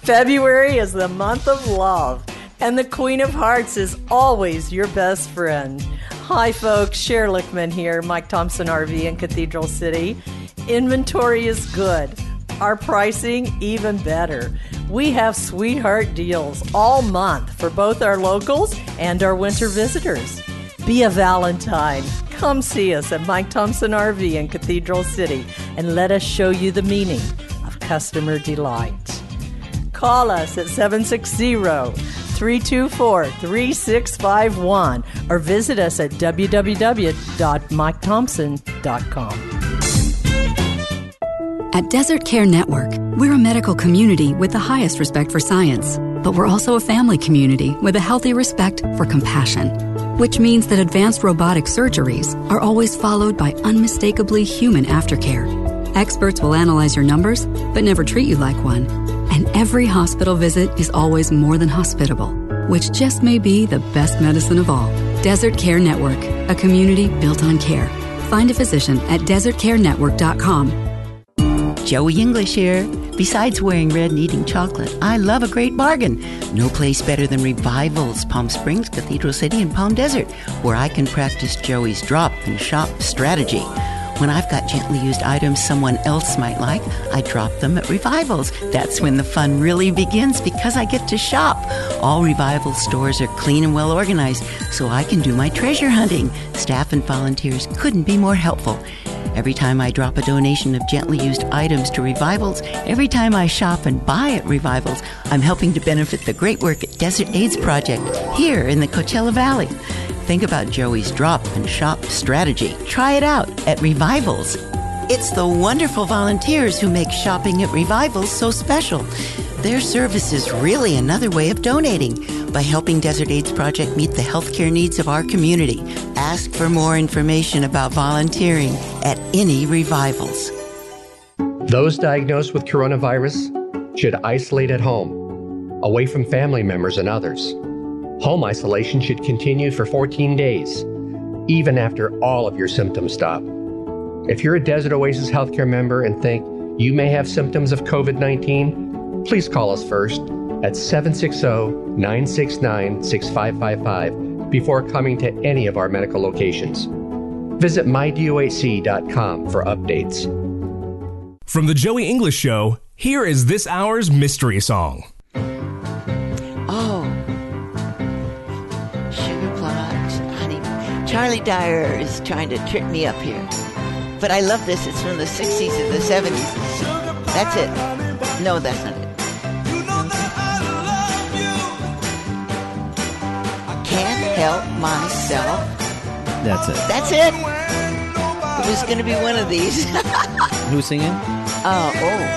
February is the month of love, and the Queen of Hearts is always your best friend. Hi, folks. Cher Lickman here, Mike Thompson RV in Cathedral City. Inventory is good. Our pricing even better. We have sweetheart deals all month for both our locals and our winter visitors. Be a Valentine. Come see us at Mike Thompson RV in Cathedral City and let us show you the meaning of customer delight. Call us at 760-324-3651 or visit us at www.mikethompson.com. At Desert Care Network, we're a medical community with the highest respect for science, but we're also a family community with a healthy respect for compassion, which means that advanced robotic surgeries are always followed by unmistakably human aftercare. Experts will analyze your numbers, but never treat you like one. And every hospital visit is always more than hospitable, which just may be the best medicine of all. Desert Care Network, a community built on care. Find a physician at desertcarenetwork.com. Joey English here. Besides wearing red and eating chocolate, I love a great bargain. No place better than Revivals, Palm Springs, Cathedral City, and Palm Desert, where I can practice Joey's drop and shop strategy. When I've got gently used items someone else might like, I drop them at Revivals. That's when the fun really begins because I get to shop. All Revivals stores are clean and well organized, so I can do my treasure hunting. Staff and volunteers couldn't be more helpful. Every time I drop a donation of gently used items to Revivals, every time I shop and buy at Revivals, I'm helping to benefit the great work at Desert AIDS Project here in the Coachella Valley. Think about Joey's drop and shop strategy. Try it out at Revivals. It's the wonderful volunteers who make shopping at Revivals so special. Their service is really another way of donating by helping Desert AIDS Project meet the healthcare needs of our community. Ask for more information about volunteering at any Revivals. Those diagnosed with coronavirus should isolate at home, away from family members and others. Home isolation should continue for 14 days, even after all of your symptoms stop. If you're a Desert Oasis healthcare member and think you may have symptoms of COVID-19, please call us first at 760-969-6555 before coming to any of our medical locations. Visit mydohc.com for updates. From the Joey English Show, here is this hour's mystery song. Oh, sugar plugs, honey. Charlie Dyer is trying to trip me up here. But I love this. It's from the 60s and the 70s. That's it. No, that's not it. Can't help myself. That's it. That's it. It was going to be one of these. Who's singing? Oh.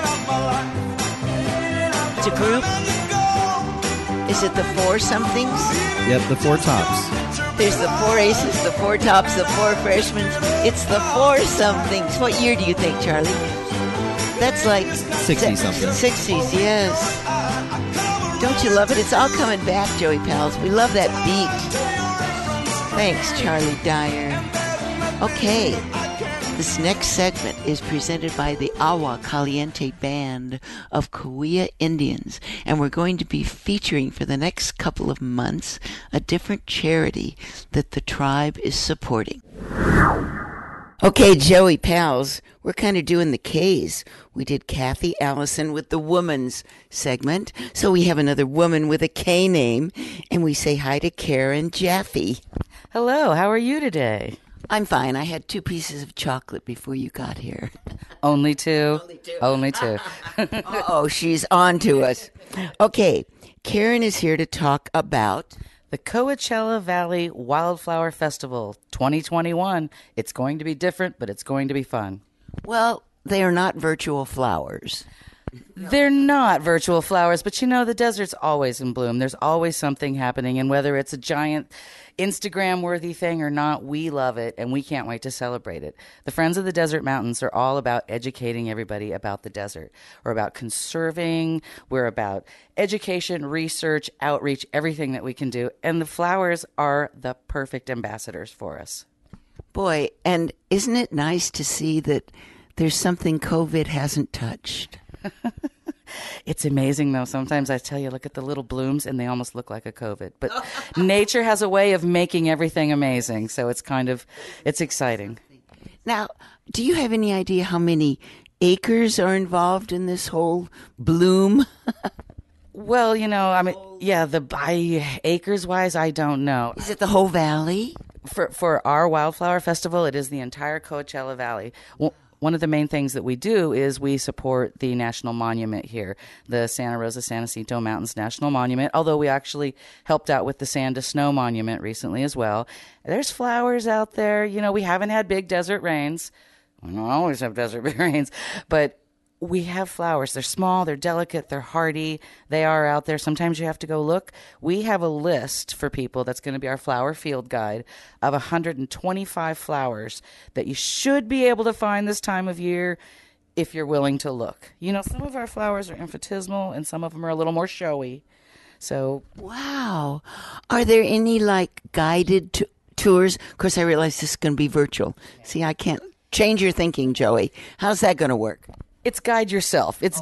It's a group. Is it the Four Somethings? Yep, the Four Tops. There's the Four Aces, the Four Tops, the Four Freshmen. It's the Four Somethings. What year do you think, Charlie? That's like 60-something. 60s, yes. Don't you love it? It's all coming back, Joey Pals. We love that beat. Thanks, Charlie Dyer. Okay, this next segment is presented by the Agua Caliente Band of Cahuilla Indians, and we're going to be featuring for the next couple of months a different charity that the tribe is supporting. Okay, Joey Pals, we're kind of doing the K's. We did Kathy Allison with the Woman's segment, so we have another woman with a K name, and we say hi to Karen Jaffe. Hello, how are you today? I'm fine. I had 2 pieces of chocolate before you got here. Only two? Only two. Oh, she's on to us. Okay, Karen is here to talk about the Coachella Valley Wildflower Festival 2021. It's going to be different, but it's going to be fun. Well, they are not virtual flowers. They're not virtual flowers, but you know, the desert's always in bloom. There's always something happening, and whether it's a giant Instagram-worthy thing or not, we love it, and we can't wait to celebrate it. The Friends of the Desert Mountains are all about educating everybody about the desert. We're about conserving. We're about education, research, outreach, everything that we can do, and the flowers are the perfect ambassadors for us. Boy, and isn't it nice to see that there's something COVID hasn't touched? It's amazing, though. Sometimes I tell you, look at the little blooms, and they almost look like a COVID. But nature has a way of making everything amazing, so it's exciting. Now, do you have any idea how many acres are involved in this whole bloom? Well, by acres-wise, I don't know. Is it the whole valley? For our Wildflower Festival, it is the entire Coachella Valley. One of the main things that we do is we support the national monument here, the Santa Rosa San Jacinto Mountains National Monument, although we actually helped out with the Sand to Snow Monument recently as well. There's flowers out there. We haven't had big desert rains. We don't always have desert rains, but we have flowers. They're small, they're delicate, they're hardy. They are out there. Sometimes you have to go look. We have a list for people that's going to be our flower field guide of 125 flowers that you should be able to find this time of year if you're willing to look. Some of our flowers are infinitesimal and some of them are a little more showy. So, wow. Are there any guided tours? Of course, I realize this is going to be virtual. See, I can't change your thinking, Joey. How's that going to work? It's guide yourself. It's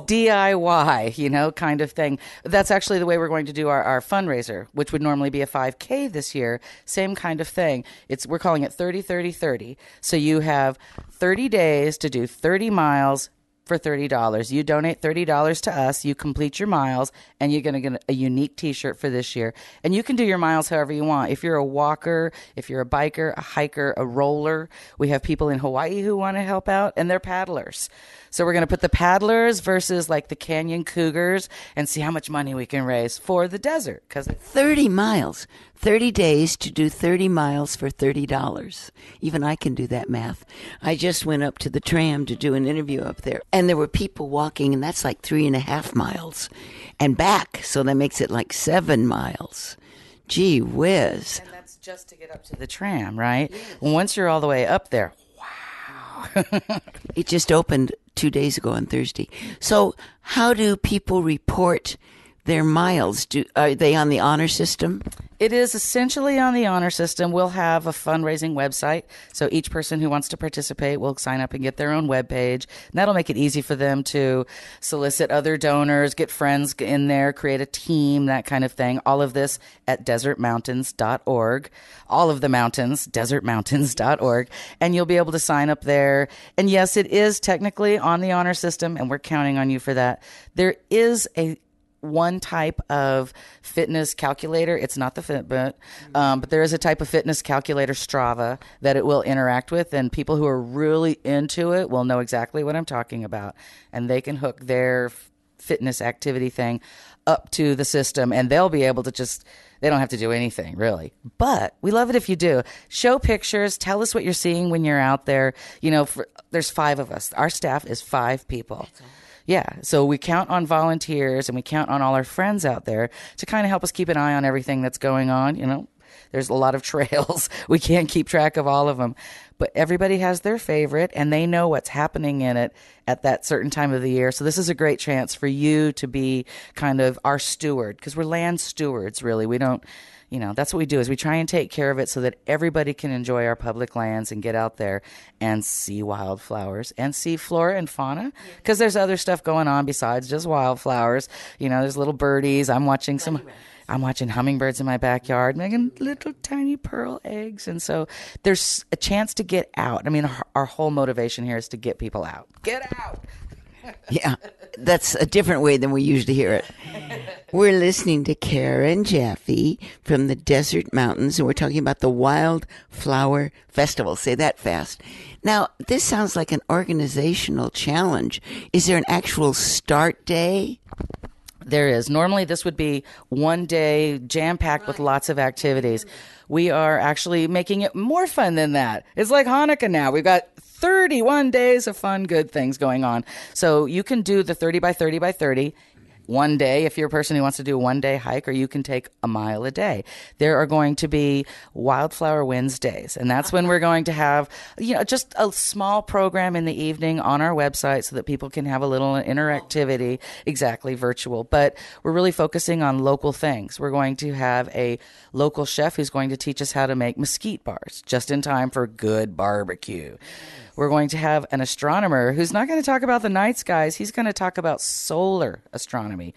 DIY, kind of thing. That's actually the way we're going to do our fundraiser, which would normally be a 5K this year. Same kind of thing. We're calling it 30-30-30. So you have 30 days to do 30 miles for $30. You donate $30 to us, you complete your miles, and you're going to get a unique T-shirt for this year. And you can do your miles however you want. If you're a walker, if you're a biker, a hiker, a roller, we have people in Hawaii who want to help out, and they're paddlers. So we're going to put the paddlers versus the Canyon Cougars and see how much money we can raise for the desert. 30 miles, 30 days to do 30 miles for $30. Even I can do that math. I just went up to the tram to do an interview up there, and there were people walking, and that's 3.5 miles and back. So that makes it 7 miles. Gee whiz. And that's just to get up to the tram, right? Yes. Once you're all the way up there, wow. It just opened 2 days ago on Thursday. So how do people report their miles? Are they on the honor system? It is essentially on the honor system. We'll have a fundraising website. So each person who wants to participate will sign up and get their own webpage. And that'll make it easy for them to solicit other donors, get friends in there, create a team, that kind of thing. All of this at desertmountains.org. All of the mountains, desertmountains.org. And you'll be able to sign up there. And yes, it is technically on the honor system, and we're counting on you for that. There is one type of fitness calculator. It's not the Fitbit, but there is a type of fitness calculator, Strava, that it will interact with, and people who are really into it will know exactly what I'm talking about, and they can hook their fitness activity thing up to the system, and they'll be able to they don't have to do anything, really. But we love it if you do. Show pictures. Tell us what you're seeing when you're out there. There's 5 of us. Our staff is 5 people. Yeah, so we count on volunteers and we count on all our friends out there to kind of help us keep an eye on everything that's going on. There's a lot of trails. We can't keep track of all of them. But everybody has their favorite, and they know what's happening in it at that certain time of the year. So this is a great chance for you to be kind of our steward, because we're land stewards, really. We don't... that's what we do, is we try and take care of it so that everybody can enjoy our public lands and get out there and see wildflowers and see flora and fauna, because there's other stuff going on besides just wildflowers. There's little birdies. I'm watching hummingbirds in my backyard making little tiny pearl eggs. And so there's a chance to get out. I mean, our whole motivation here is to get people out. Get out. Yeah, that's a different way than we usually hear it. We're listening to Karen Jaffe from the Desert Mountains, and we're talking about the Wildflower Festival. Say that fast. Now, this sounds like an organizational challenge. Is there an actual start day? There is. Normally, this would be one day jam-packed with lots of activities. We are actually making it more fun than that. It's like Hanukkah now. We've got 31 days of fun, good things going on. So you can do the 30 by 30 by 30 one day if you're a person who wants to do a one-day hike, or you can take a mile a day. There are going to be Wildflower Wednesdays, and that's when we're going to have just a small program in the evening on our website so that people can have a little interactivity, exactly, virtual. But we're really focusing on local things. We're going to have a local chef who's going to teach us how to make mesquite bars just in time for good barbecue. We're going to have an astronomer who's not going to talk about the night skies. He's going to talk about solar astronomy.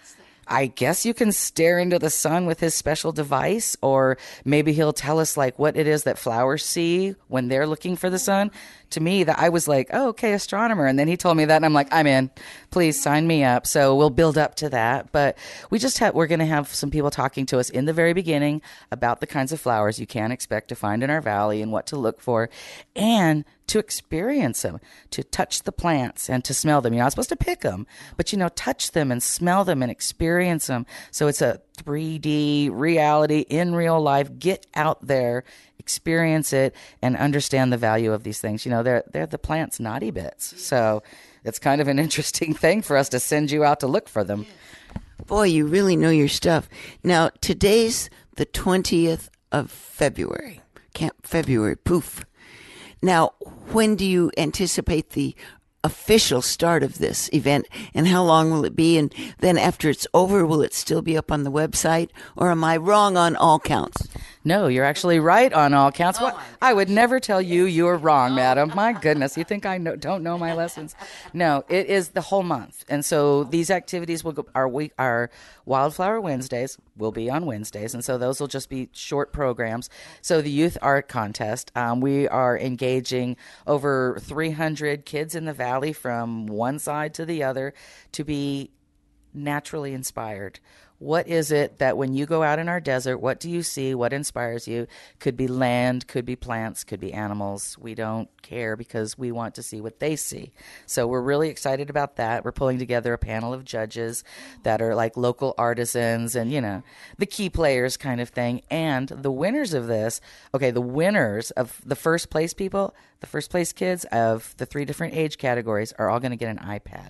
I guess you can stare into the sun with his special device, or maybe he'll tell us like what it is that flowers see when they're looking for the sun. To me, that I was like, oh, okay, astronomer. And then he told me that, and I'm like, I'm in. Please sign me up. So we'll build up to that. But we're going to have some people talking to us in the very beginning about the kinds of flowers you can expect to find in our valley and what to look for, and to experience them, to touch the plants and to smell them. You're not supposed to pick them, but, touch them and smell them and experience them. So it's a 3D reality in real life. Get out there, experience it, and understand the value of these things. They're the plant's naughty bits. So it's kind of an interesting thing for us to send you out to look for them. Boy, you really know your stuff. Now, today's the 20th of February. February, poof. Now, when do you anticipate the official start of this event, and how long will it be? And then after it's over, will it still be up on the website, or am I wrong on all counts? No, you're actually right on all counts. I would never tell you you're wrong, madam. My goodness, you think I don't know my lessons? No, it is the whole month. And so these activities will go, our Wildflower Wednesdays will be on Wednesdays. And so those will just be short programs. So the Youth Art Contest, we are engaging over 300 kids in the valley from one side to the other to be naturally inspired. What is it that when you go out in our desert, what do you see? What inspires you? Could be land, could be plants, could be animals. We don't care because we want to see what they see. So we're really excited about that. We're pulling together a panel of judges that are like local artisans and, the key players kind of thing. And the winners of this, the winners of the first place people, the first place kids of the 3 different age categories are all going to get an iPad.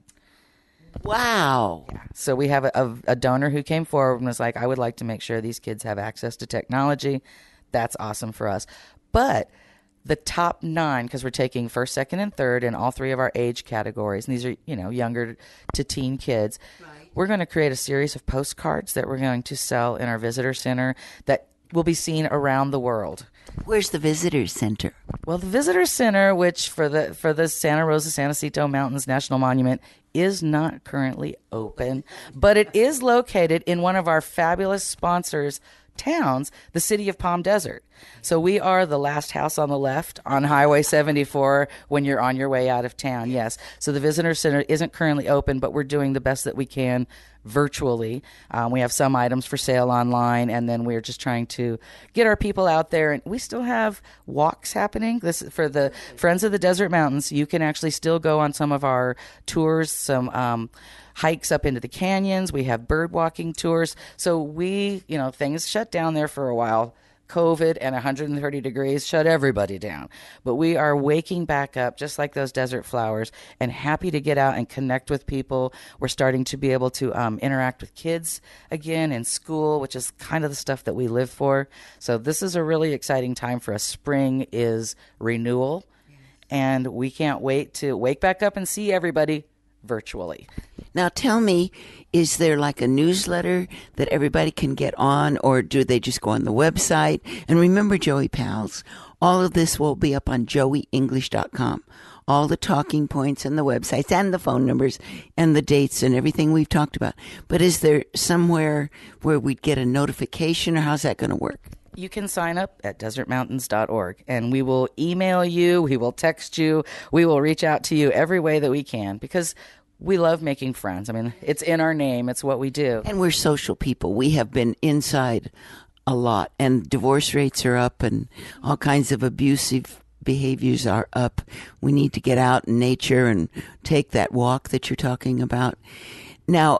Wow. Yeah. So we have a donor who came forward and was like, I would like to make sure these kids have access to technology. That's awesome for us. But the top 9, because we're taking first, second, and third in all 3 of our age categories, and these are, younger to teen kids. Right. We're going to create a series of postcards that we're going to sell in our visitor center that will be seen around the world. Where's the visitor center? Well, the visitor center, which for the Santa Rosa San Jacinto Mountains National Monument, is not currently open, but it is located in one of our fabulous sponsors' towns, the city of Palm Desert. So we are the last house on the left on Highway 74 when you're on your way out of town, yes. So the visitor center isn't currently open, but we're doing the best that we can virtually. We have some items for sale online, and then we're just trying to get our people out there. And we still have walks happening. This for the Friends of the Desert Mountains. You can actually still go on some of our tours, some hikes up into the canyons. We have bird walking tours. So things shut down there for a while. COVID and 130 degrees shut everybody down. But we are waking back up just like those desert flowers and happy to get out and connect with people. We're starting to be able to interact with kids again in school, which is kind of the stuff that we live for. So this is a really exciting time for us. Spring is renewal, and we can't wait to wake back up and see everybody virtually. Now tell me, is there like a newsletter that everybody can get on, or do they just go on the website? And remember, Joey Pals, all of this will be up on joeyenglish.com. All the talking points and the websites and the phone numbers and the dates and everything we've talked about. But is there somewhere where we'd get a notification, or how's that going to work? You can sign up at desertmountains.org, and we will email you, we will text you, we will reach out to you every way that we can, because we love making friends. I mean, it's in our name. It's what we do. And we're social people. We have been inside a lot, and divorce rates are up, and all kinds of abusive behaviors are up. We need to get out in nature and take that walk that you're talking about. Now,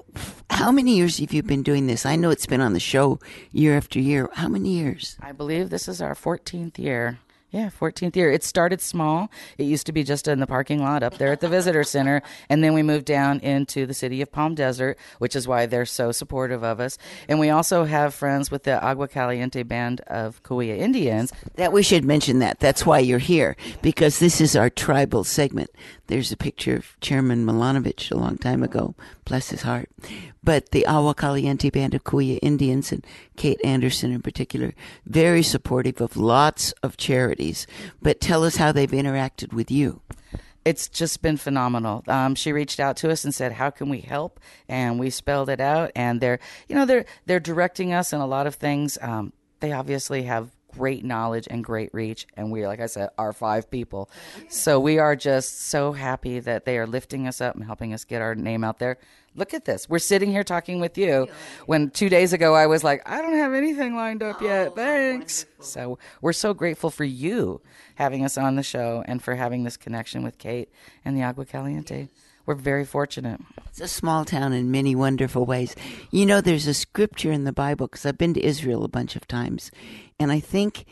how many years have you been doing this? I know it's been on the show year after year. How many years? I believe this is our 14th year. Yeah, 14th year. It started small. It used to be just in the parking lot up there at the visitor center. And then we moved down into the city of Palm Desert, which is why they're so supportive of us. And we also have friends with the Agua Caliente Band of Cahuilla Indians. That we should mention that. That's why you're here, because this is our tribal segment. There's a picture of Chairman Milanovic a long time ago. Bless his heart. But the Agua Caliente Band of Kuya Indians, and Kate Anderson in particular, very supportive of lots of charities. But tell us how they've interacted with you. It's just been phenomenal. She reached out to us and said, "How can we help?" And we spelled it out. And they're directing us in a lot of things. They obviously have great knowledge and great reach, and we, like I said, are 5 people. So we are just so happy that they are lifting us up and helping us get our name out there. Look at this. We're sitting here talking with you when 2 days ago I was like, I don't have anything lined up yet. Thanks. So we're so grateful for you having us on the show and for having this connection with Kate and the Agua Caliente. We're very fortunate. It's a small town in many wonderful ways. You know, there's a scripture in the Bible, because I've been to Israel a bunch of times, and I think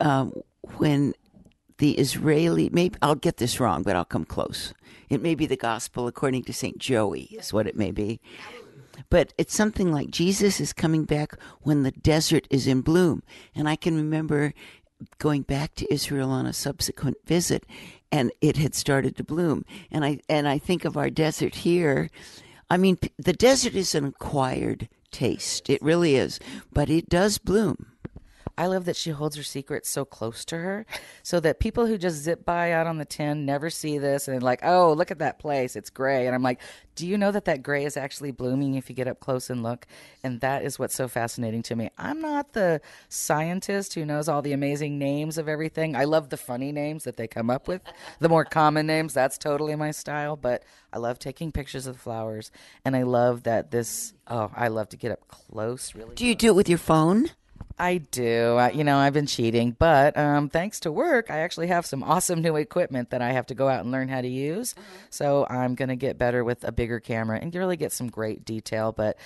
when the Israeli, maybe I'll get this wrong, but I'll come close. It may be the gospel according to St. Joey is what it may be. But it's something like Jesus is coming back when the desert is in bloom. And I can remember going back to Israel on a subsequent visit, and it had started to bloom. And I think of our desert here. I mean, the desert is an acquired taste. It really is. But it does bloom. I love that she holds her secrets so close to her so that people who just zip by out on the 10 never see this and they're like, oh, look at that place. It's gray. And I'm like, do you know that gray is actually blooming if you get up close and look? And that is what's so fascinating to me. I'm not the scientist who knows all the amazing names of everything. I love the funny names that they come up with. The more common names, that's totally my style. But I love taking pictures of the flowers. And I love that I love to get up close. Really. Do you do it with your phone? I do. I've been cheating, but thanks to work, I actually have some awesome new equipment that I have to go out and learn how to use. So I'm going to get better with a bigger camera and really get some great detail. But,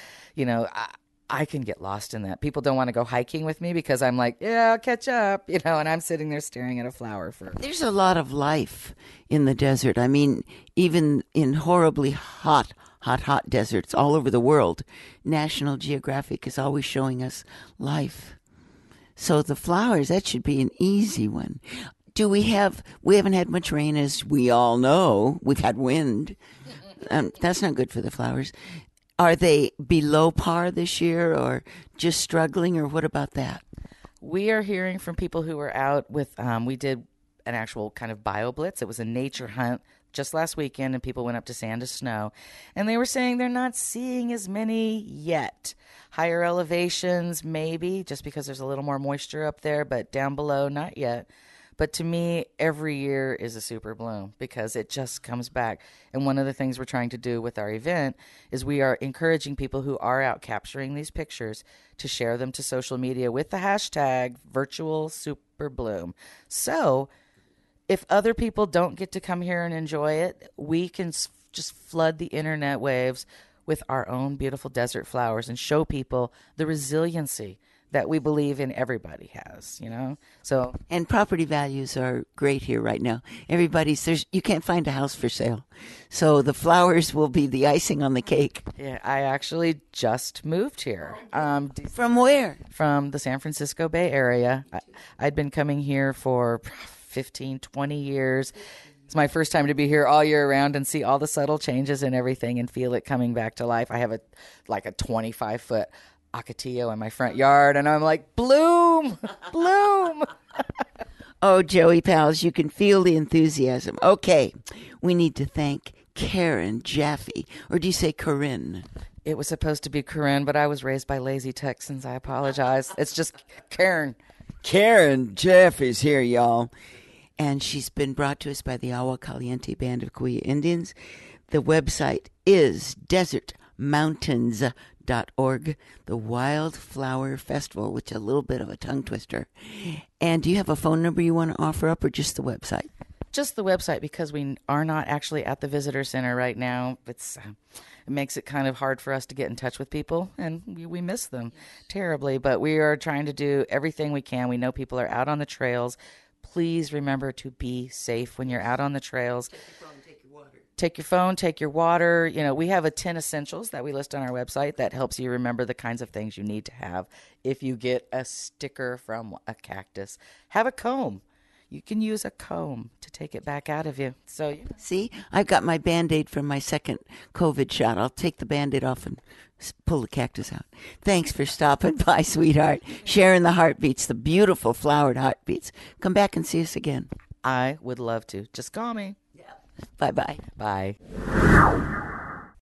I can get lost in that. People don't want to go hiking with me because I'm like, yeah, I'll catch up, and I'm sitting there staring at a flower for. There's a lot of life in the desert. I mean, even in horribly hot deserts all over the world, National Geographic is always showing us life. So the flowers, that should be an easy one. We haven't had much rain, as we all know. We've had wind. That's not good for the flowers. Are they below par this year or just struggling, or what about that? We are hearing from people who were out with, we did an actual kind of bio blitz. It was a nature hunt just last weekend, and people went up to Sand to Snow, and they were saying they're not seeing as many yet. Higher elevations, maybe, just because there's a little more moisture up there, but down below, not yet. But to me, every year is a super bloom because it just comes back. And one of the things we're trying to do with our event is we are encouraging people who are out capturing these pictures to share them to social media with the hashtag virtual super bloom. So if other people don't get to come here and enjoy it, we can just flood the internet waves with our own beautiful desert flowers and show people the resiliency that we believe in everybody has, So, and property values are great here right now. You can't find a house for sale. So the flowers will be the icing on the cake. Yeah, I actually just moved here. From where? From the San Francisco Bay Area. I'd been coming here for 15, 20 years. It's my first time to be here all year round and see all the subtle changes and everything and feel it coming back to life. I have a 25-foot Ocotillo in my front yard, and I'm like, bloom, bloom. Oh, Joey pals, you can feel the enthusiasm. Okay, we need to thank Karen Jaffe, or do you say Corinne? It was supposed to be Corinne, but I was raised by lazy Texans. I apologize. It's just Karen. Karen Jaffe's here, y'all. And she's been brought to us by the Agua Caliente Band of Kuya Indians. The website is desertmountains.org, the Wildflower Festival, which is a little bit of a tongue twister. And do you have a phone number you want to offer up, or just the website? Just the website, because we are not actually at the visitor center right now. It makes it kind of hard for us to get in touch with people, and we miss them terribly. But we are trying to do everything we can. We know people are out on the trails. Please remember to be safe when you're out on the trails. Take your phone, take your water. We have a 10 essentials that we list on our website that helps you remember the kinds of things you need to have. If you get a sticker from a cactus, have a comb. you can use a comb to take it back out of you. So See, I've got my Band-Aid from my second COVID shot. I'll take the Band-Aid off and pull the cactus out. Thanks for stopping by, sweetheart. Sharing the heartbeats, the beautiful flowered heartbeats. Come back and see us again. I would love to. Just call me. Bye-bye. Bye.